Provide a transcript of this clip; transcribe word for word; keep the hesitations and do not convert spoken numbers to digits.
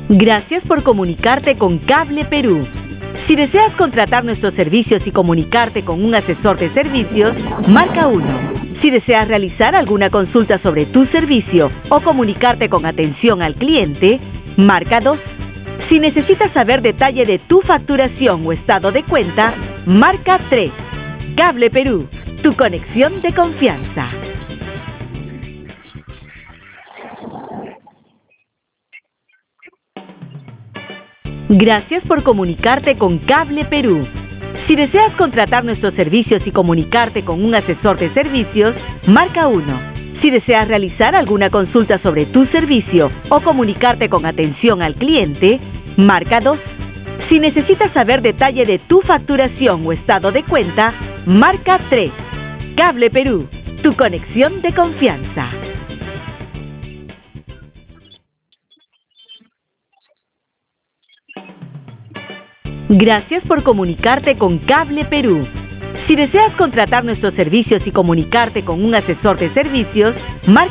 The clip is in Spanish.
Gracias por comunicarte con Cable Perú. Si deseas contratar nuestros servicios y comunicarte con un asesor de servicios, marca uno. Si deseas realizar alguna consulta sobre tu servicio o comunicarte con atención al cliente, marca dos. Si necesitas saber detalle de tu facturación o estado de cuenta, marca tres. Cable Perú, tu conexión de confianza. Gracias por comunicarte con Cable Perú. Si deseas contratar nuestros servicios y comunicarte con un asesor de servicios, marca uno. Si deseas realizar alguna consulta sobre tu servicio o comunicarte con atención al cliente, marca dos. Si necesitas saber detalle de tu facturación o estado de cuenta, marca tres. Cable Perú, tu conexión de confianza. Gracias por comunicarte con Cable Perú. Si deseas contratar nuestros servicios y comunicarte con un asesor de servicios, marca